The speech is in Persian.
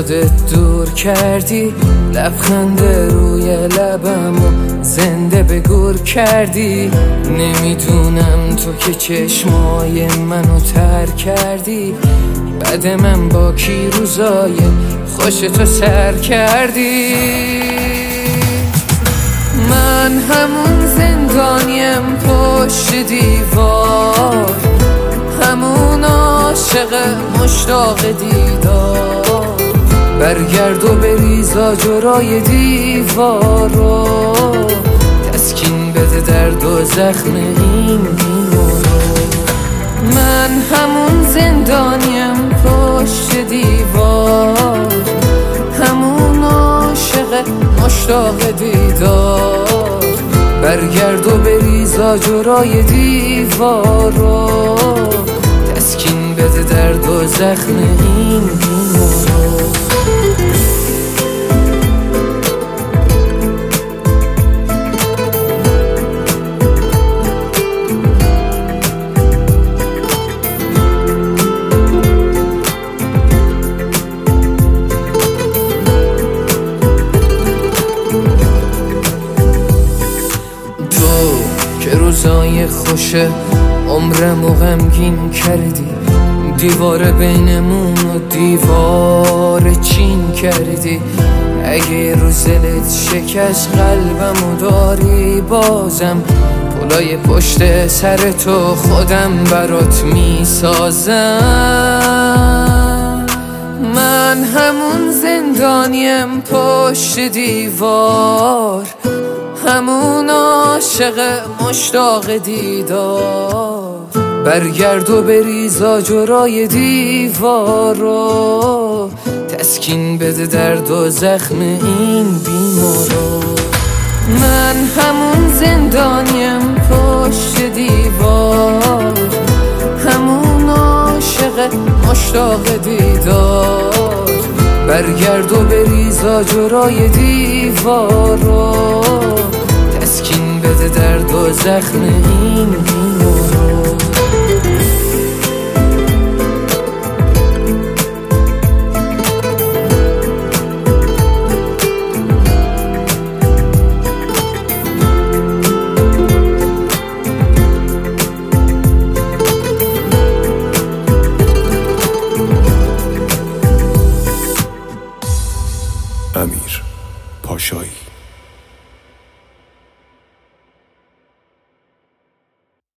خودت دور کردی، لبخند روی لبمو زنده به گور کردی. نمیدونم تو که چشمای منو تر کردی، بعد من با کی روزای خوشتو سر کردی. من همون زندانیم پشت دیوار، همون عاشق مشتاق دیدار. برگرد و بریزا جرای دیوارو، تسکین بده درد و زخم این بیمارو. من همون زندانیم پشت دیوار، همون عاشق مشتاق دیدار. برگرد و بریزا جرای دیوارو، تسکین بده درد و زخم این بیمارو. که روزای خوش عمرمو غمگین کردی، دیوار بینمون و دیوار چین کردی. اگه روز دلت شکست قلبمو داری بازم، پلای پشت سر تو خودم برات میسازم. من همون زندانیم پشت دیوار، همون عاشق مشتاق دیدار. برگرد و بریزا جرای دیوارو، تسکین بده درد و زخم این بیمارو. من همون زندانیم پشت دیوار، همون عاشق مشتاق دیدار. برگرد و بریزا جرای دیوارو، تسکین بده درد و زخم این بیمارو. امیر پاشایی.